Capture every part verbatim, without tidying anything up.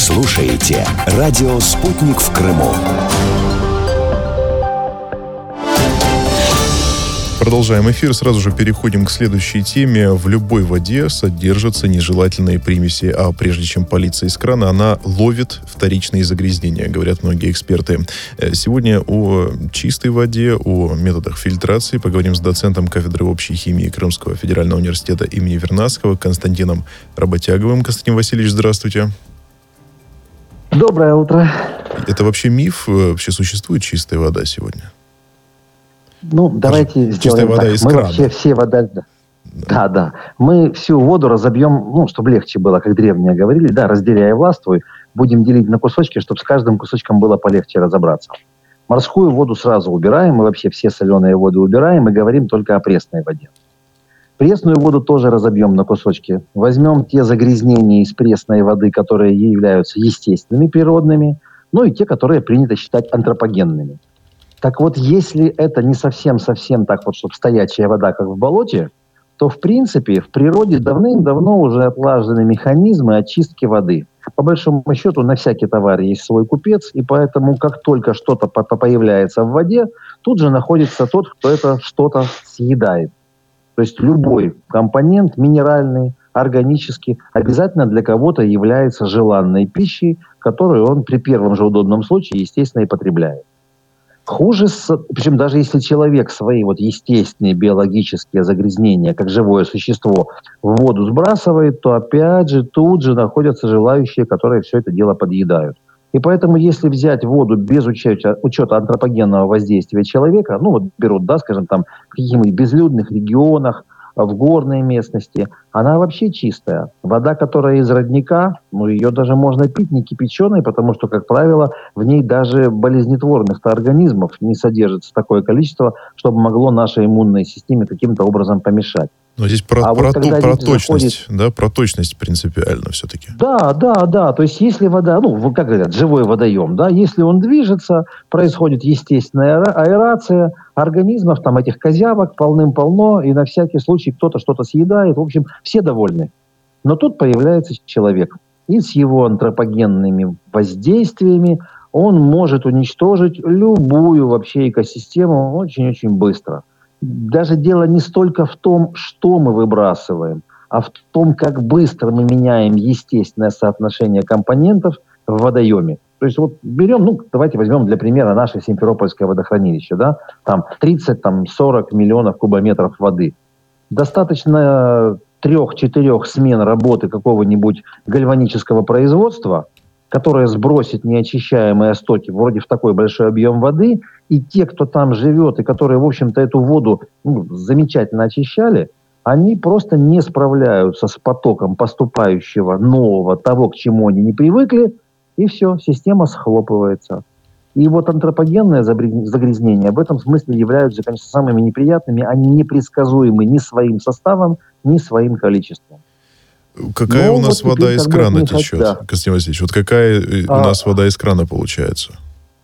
слушаете радио «Спутник» в Крыму. Продолжаем эфир. Сразу же переходим к следующей теме. В любой воде содержатся нежелательные примеси, а прежде чем политься из крана, она ловит вторичные загрязнения, говорят многие эксперты. Сегодня о чистой воде, о методах фильтрации поговорим с доцентом кафедры общей химии Крымского федерального университета имени Вернадского Константином Работяговым. Константин Васильевич, здравствуйте. Доброе утро. Это вообще миф? Вообще существует чистая вода сегодня? Ну, давайте чистая сделаем вода так. из Мы крана. вообще все вода... Да. да, да. Мы всю воду разобьем, ну, чтобы легче было, как древние говорили, да, разделяя и властвуй, будем делить на кусочки, чтобы с каждым кусочком было полегче разобраться. Морскую воду сразу убираем, мы вообще все соленые воды убираем и говорим только о пресной воде. Пресную воду тоже разобьем на кусочки. Возьмем те загрязнения из пресной воды, которые являются естественными, природными, ну и те, которые принято считать антропогенными. Так вот, если это не совсем-совсем так вот, чтобы стоячая вода, как в болоте, то, в принципе, в природе давным-давно уже отлажены механизмы очистки воды. По большому счету, на всякий товар есть свой купец, и поэтому, как только что-то по- появляется в воде, тут же находится тот, кто это что-то съедает. То есть любой компонент, минеральный, органический, обязательно для кого-то является желанной пищей, которую он при первом же удобном случае, естественно, и потребляет. Хуже, причем даже если человек свои вот естественные биологические загрязнения, как живое существо, в воду сбрасывает, то опять же тут же находятся желающие, которые все это дело подъедают. И поэтому, если взять воду без учета, учета антропогенного воздействия человека, ну вот берут, да, скажем, там в каких-нибудь безлюдных регионах, в горной местности, она вообще чистая. Вода, которая из родника, ну ее даже можно пить не кипяченой, потому что, как правило, в ней даже болезнетворных организмов не содержится такое количество, чтобы могло нашей иммунной системе каким-то образом помешать. Но здесь про, а про, вот ту, про точность, заходит... да, про точность принципиально все-таки. Да, да, да. То есть, если вода, ну, как говорят, живой водоем, да, если он движется, происходит естественная аэрация организмов, там этих козявок полным-полно, и на всякий случай кто-то что-то съедает. В общем, все довольны. Но тут появляется человек. И с его антропогенными воздействиями он может уничтожить любую вообще экосистему очень-очень быстро. Даже дело не столько в том, что мы выбрасываем, а в том, как быстро мы меняем естественное соотношение компонентов в водоеме. То есть вот берем, ну, давайте возьмем для примера наше Симферопольское водохранилище, да, там тридцать-сорок миллионов кубометров воды. Достаточно трех-четырех смен работы какого-нибудь гальванического производства, которое сбросит неочищаемые стоки вроде в такой большой объем воды, и те, кто там живет, и которые, в общем-то, эту воду ну, замечательно очищали, они просто не справляются с потоком поступающего нового, того, к чему они не привыкли, и все, система схлопывается. И вот антропогенные загрязнения в этом смысле являются, конечно, самыми неприятными, они непредсказуемы ни своим составом, ни своим количеством. Какая Но у нас вот вода из крана хотят, течет, да. Константин Васильевич? Вот какая а, у нас вода из крана получается?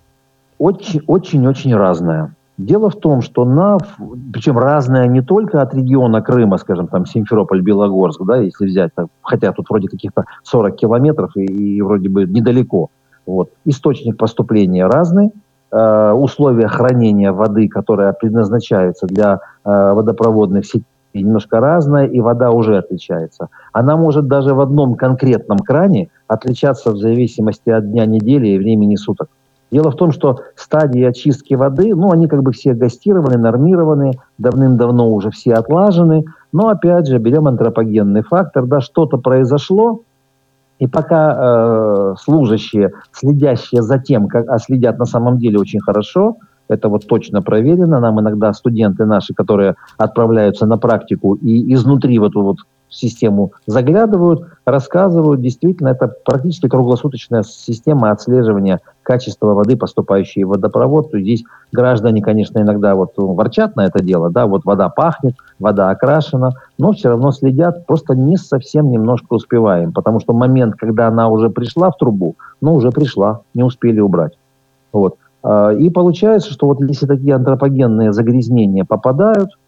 Очень-очень разная. Дело в том, что на, причем разная не только от региона Крыма, скажем, там Симферополь, Белогорск, да, если взять, так, хотя тут вроде каких-то сорок километров и, и вроде бы недалеко. Вот. Источник поступления разный, э, условия хранения воды, которая предназначается для э, водопроводных сетей, немножко разная, и вода уже отличается. Она может даже в одном конкретном кране отличаться в зависимости от дня недели и времени суток. Дело в том, что стадии очистки воды, ну, они как бы все гастированы, нормированы, давным-давно уже все отлажены, но, опять же, берем антропогенный фактор, да, что-то произошло, и пока э, служащие, следящие за тем, как, а следят на самом деле очень хорошо, это вот точно проверено, нам иногда студенты наши, которые отправляются на практику и изнутри в эту вот систему заглядывают, рассказывают, действительно, это практически круглосуточная система отслеживания качества воды, поступающей в водопровод. То есть здесь граждане, конечно, иногда вот ворчат на это дело, да, вот вода пахнет, вода окрашена, но все равно следят, просто не совсем немножко успеваем, потому что момент, когда она уже пришла в трубу, ну, уже пришла, не успели убрать. Вот. И получается, что вот если такие антропогенные загрязнения попадают,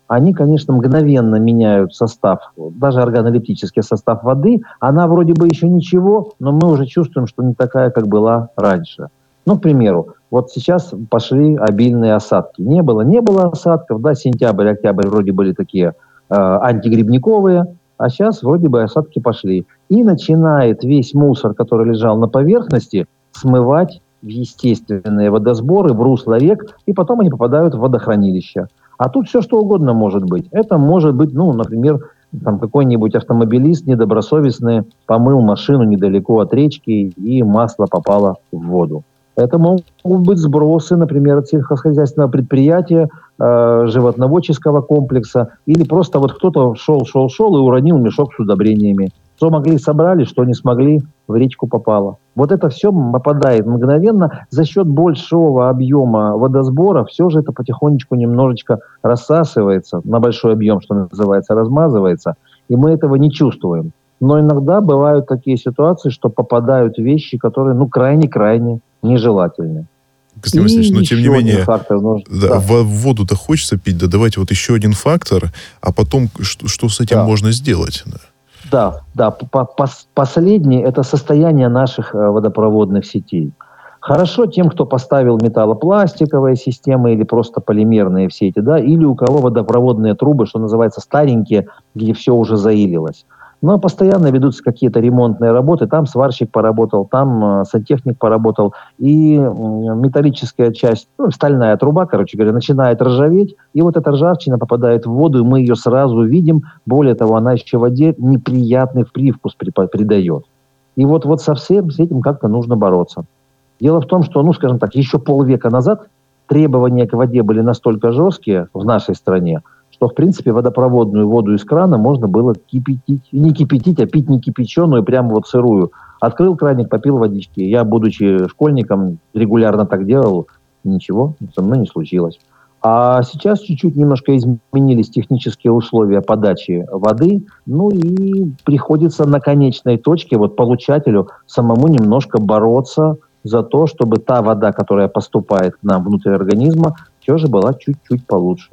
они, конечно, мгновенно меняют состав, даже органолептический состав воды. Она вроде бы еще ничего, но мы уже чувствуем, что не такая, как была раньше. Ну, к примеру, вот сейчас пошли обильные осадки. Не было, не было осадков, да, сентябрь, октябрь вроде были такие э, антигрибниковые, а сейчас вроде бы осадки пошли. И начинает весь мусор, который лежал на поверхности, смывать в естественные водосборы, в русло рек, и потом они попадают в водохранилища. А тут все что угодно может быть. Это может быть, ну, например, там какой-нибудь автомобилист недобросовестный помыл машину недалеко от речки, и масло попало в воду. Это могут быть сбросы, например, от сельскохозяйственного предприятия, э, животноводческого комплекса, или просто вот кто-то шел-шел-шел и уронил мешок с удобрениями. Что могли, собрали, что не смогли, в речку попало. Вот это все попадает мгновенно. За счет большого объема водосбора все же это потихонечку немножечко рассасывается, на большой объем, что называется, размазывается, и мы этого не чувствуем. Но иногда бывают такие ситуации, что попадают вещи, которые, ну, крайне-крайне нежелательны. Константин Васильевич, но тем не менее, фактор нужен. Да, Да. В воду-то хочется пить, да давайте вот еще один фактор, а потом что, что с этим Да. можно сделать? Да, да. Последнее – это состояние наших водопроводных сетей. Хорошо тем, кто поставил металлопластиковые системы или просто полимерные все эти, да, или у кого водопроводные трубы, что называется, старенькие, где все уже заилилось. Но постоянно ведутся какие-то ремонтные работы. Там сварщик поработал, там сантехник поработал. И металлическая часть, ну, стальная труба, короче говоря, начинает ржаветь. И вот эта ржавчина попадает в воду, и мы ее сразу видим. Более того, она еще в воде неприятный привкус придает. И вот, вот со всем с этим как-то нужно бороться. Дело в том, что, ну, скажем так, еще полвека назад требования к воде были настолько жесткие в нашей стране, что, в принципе, водопроводную воду из крана можно было кипятить. Не кипятить, а пить не кипяченую, прямо вот сырую. Открыл краник, попил водички. Я, будучи школьником, регулярно так делал. Ничего со мной не случилось. А сейчас чуть-чуть немножко изменились технические условия подачи воды. Ну и приходится на конечной точке, вот получателю, самому немножко бороться за то, чтобы та вода, которая поступает к нам внутрь организма, все же была чуть-чуть получше.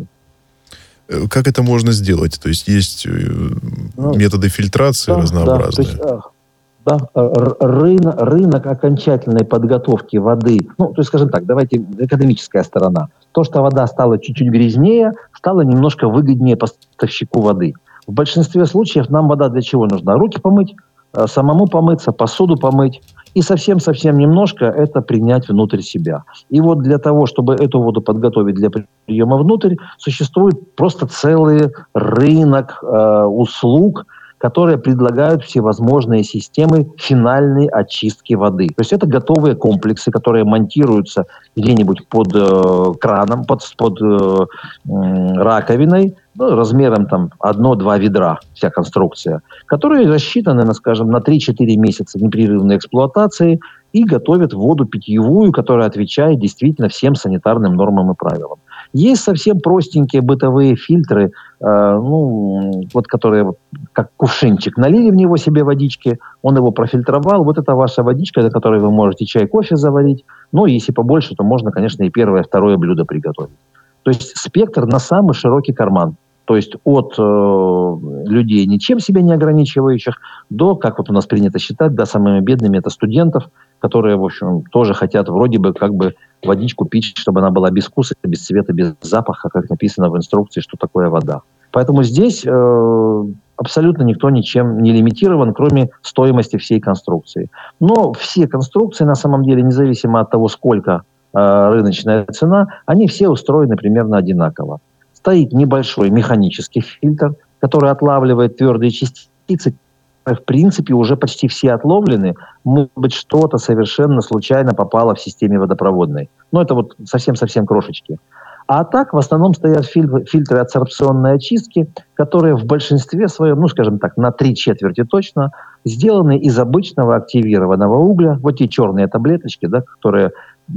Как это можно сделать? То есть есть ну, методы фильтрации да, разнообразные? Да, то есть, да, рынок, рынок окончательной подготовки воды, ну, то есть, скажем так, давайте экономическая сторона. То, что вода стала чуть-чуть грязнее, стало немножко выгоднее поставщику воды. В большинстве случаев нам вода для чего нужна? Руки помыть, самому помыться, посуду помыть. И совсем-совсем немножко это принять внутрь себя. И вот для того, чтобы эту воду подготовить для приема внутрь, существует просто целый рынок э, услуг, которые предлагают всевозможные системы финальной очистки воды. То есть это готовые комплексы, которые монтируются где-нибудь под э, краном, под, под э, э, раковиной, ну, размером там одно-два ведра, вся конструкция, которые рассчитаны, на, скажем, на три-четыре месяца непрерывной эксплуатации и готовят воду питьевую, которая отвечает действительно всем санитарным нормам и правилам. Есть совсем простенькие бытовые фильтры, э, ну, вот которые как кувшинчик, налили в него себе водички, он его профильтровал, вот это ваша водичка, до которой вы можете чай, кофе заварить. Ну, если побольше, то можно, конечно, и первое, второе блюдо приготовить. То есть спектр на самый широкий карман. То есть от э, людей, ничем себя не ограничивающих, до, как вот у нас принято считать, да, самыми бедными, это студентов, которые, в общем, тоже хотят вроде бы как бы водичку пить, чтобы она была без вкуса, без цвета, без запаха, как написано в инструкции, что такое вода. Поэтому здесь э, абсолютно никто ничем не лимитирован, кроме стоимости всей конструкции. Но все конструкции, на самом деле, независимо от того, сколько э, рыночная цена, они все устроены примерно одинаково. Стоит небольшой механический фильтр, который отлавливает твердые частицы. В принципе, уже почти все отловлены. Может быть, что-то совершенно случайно попало в системе водопроводной. Но это вот совсем-совсем крошечки. А так, в основном стоят фильтры адсорбционной очистки, которые в большинстве своем, ну, скажем так, на три четверти точно, сделаны из обычного активированного угля. Вот те черные таблеточки, да, которые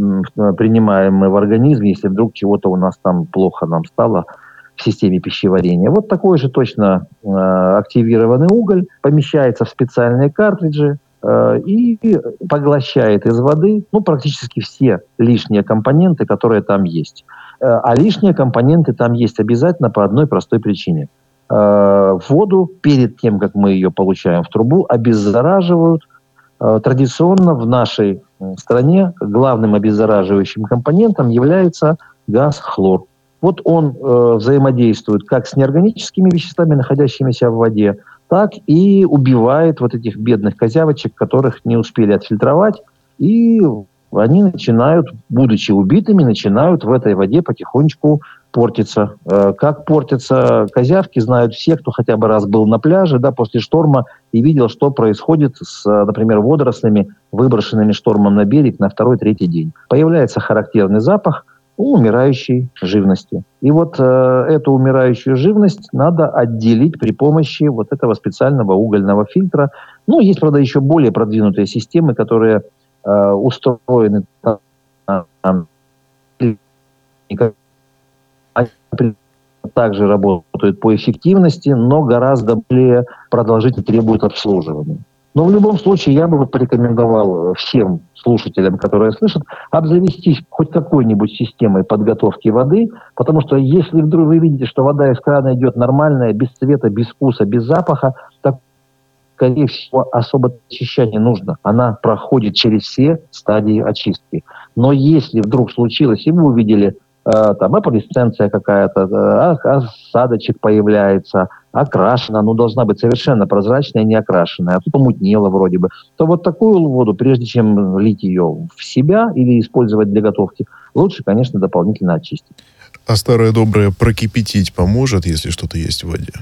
принимаем мы в организм, если вдруг чего-то у нас там плохо нам стало в системе пищеварения. Вот такой же точно э, активированный уголь помещается в специальные картриджи, э, и поглощает из воды ну, практически все лишние компоненты, которые там есть. Э, а лишние компоненты там есть обязательно по одной простой причине. Э, воду перед тем, как мы ее получаем в трубу, обеззараживают. Э, традиционно в нашей стране главным обеззараживающим компонентом является газ хлор. Вот он э, взаимодействует как с неорганическими веществами, находящимися в воде, так и убивает вот этих бедных козявочек, которых не успели отфильтровать, и они начинают, будучи убитыми, начинают в этой воде потихонечку портиться. Э, как портятся козявки, знают все, кто хотя бы раз был на пляже, да, после шторма и видел, что происходит с, например, водорослями, выброшенными штормом на берег на второй-третий день. Появляется характерный запах у умирающей живности. И вот э, эту умирающую живность надо отделить при помощи вот этого специального угольного фильтра. Ну, есть, правда, еще более продвинутые системы, которые э, устроены также работают по эффективности, но гораздо более продолжительно требуют обслуживания. Но в любом случае я бы порекомендовал всем слушателям, которые слышат, обзавестись хоть какой-нибудь системой подготовки воды, потому что если вдруг вы видите, что вода из крана идет нормальная, без цвета, без вкуса, без запаха, так, скорее всего, особо очищать не нужно. Она проходит через все стадии очистки. Но если вдруг случилось, и вы увидели, э, там, эполисценция какая-то, э, осадочек появляется, окрашена, ну, должна быть совершенно прозрачная, не окрашенная, а то помутнела вроде бы, то вот такую воду, прежде чем лить ее в себя или использовать для готовки, лучше, конечно, дополнительно очистить. А старое доброе прокипятить поможет, если что-то есть в воде?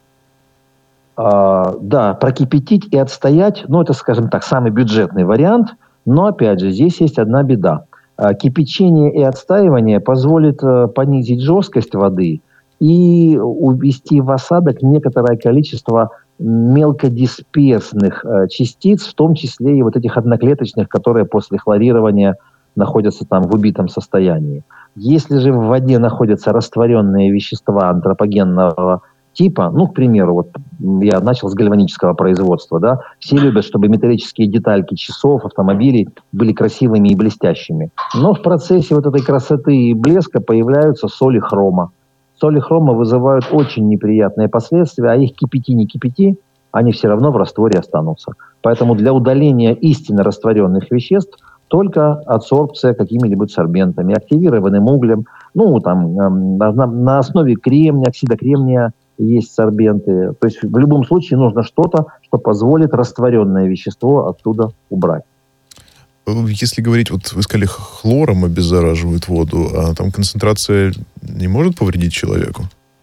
А, да, прокипятить и отстоять, ну, это, скажем так, самый бюджетный вариант, но, опять же, здесь есть одна беда. А, кипячение и отстаивание позволит а, понизить жесткость воды и увести в осадок некоторое количество мелкодисперсных э, частиц, в том числе и вот этих одноклеточных, которые после хлорирования находятся там в убитом состоянии. Если же в воде находятся растворенные вещества антропогенного типа, ну, к примеру, вот я начал с гальванического производства, да, все любят, чтобы металлические детальки часов, автомобилей были красивыми и блестящими. Но в процессе вот этой красоты и блеска появляются соли хрома. Соли хрома вызывают очень неприятные последствия, а их кипяти, не кипяти, они все равно в растворе останутся. Поэтому для удаления истинно растворенных веществ только адсорбция какими-нибудь сорбентами, активированным углем, ну, там, на, на основе кремния, оксида кремния есть сорбенты. То есть в любом случае нужно что-то, что позволит растворенное вещество оттуда убрать. Если говорить, вот вы сказали, хлором обеззараживают воду, а там концентрация не может повредить человеку?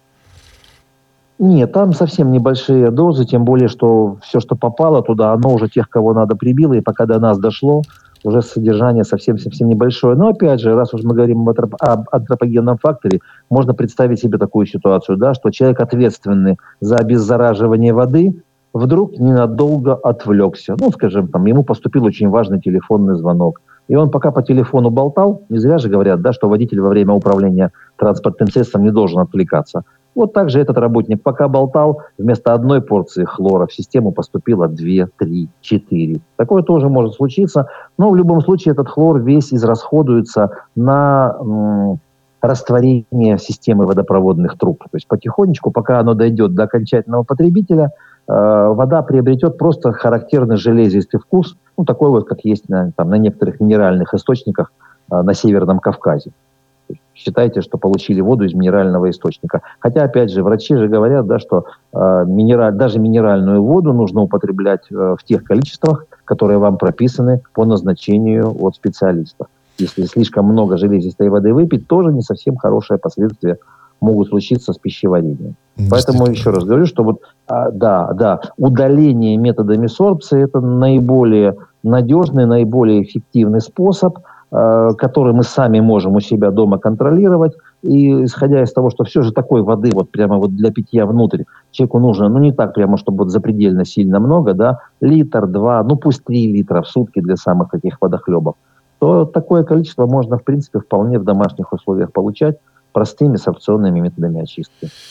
Нет, там совсем небольшие дозы, тем более, что все, что попало туда, оно уже тех, кого надо, прибило, и пока до нас дошло, уже содержание совсем-совсем небольшое. Но опять же, раз уж мы говорим об антропогенном факторе, можно представить себе такую ситуацию, да, что человек, ответственный за обеззараживание воды, вдруг ненадолго отвлекся. Ну, скажем, там, ему поступил очень важный телефонный звонок. И он пока по телефону болтал, не зря же говорят, да, что водитель во время управления транспортным средством не должен отвлекаться. Вот так же этот работник пока болтал, вместо одной порции хлора в систему поступило две, три, четыре. Такое тоже может случиться, но в любом случае этот хлор весь израсходуется на м- растворение системы водопроводных труб. То есть потихонечку, пока оно дойдет до окончательного потребителя, вода приобретет просто характерный железистый вкус, ну, такой вот, как есть на, там, на некоторых минеральных источниках э, на Северном Кавказе. Считайте, что получили воду из минерального источника. Хотя, опять же, врачи же говорят, да, что э, минераль, даже минеральную воду нужно употреблять э, в тех количествах, которые вам прописаны по назначению от специалиста. Если слишком много железистой воды выпить, тоже не совсем хорошие последствия могут случиться с пищеварением. Поэтому еще раз говорю, что вот, а, да, да, удаление методами сорбции – это наиболее надежный, наиболее эффективный способ, э, который мы сами можем у себя дома контролировать. И исходя из того, что все же такой воды вот прямо вот для питья внутрь человеку нужно, ну не так прямо, чтобы вот запредельно сильно много, да, литр, два, ну пусть три литра в сутки для самых таких водохлебов, то такое количество можно, в принципе, вполне в домашних условиях получать простыми сорбционными методами очистки.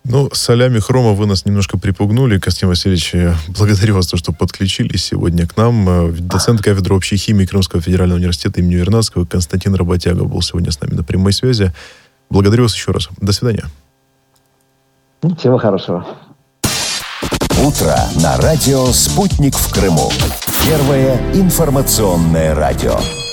Ну, солями хрома вы нас немножко припугнули, Константин Васильевич. Благодарю вас за то, что подключились сегодня к нам. Доцент кафедры общей химии Крымского федерального университета имени Вернадского Константин Работяга был сегодня с нами на прямой связи. Благодарю вас еще раз. До свидания. Всего хорошего. Утро на радио «Спутник» в Крыму. Первое информационное радио.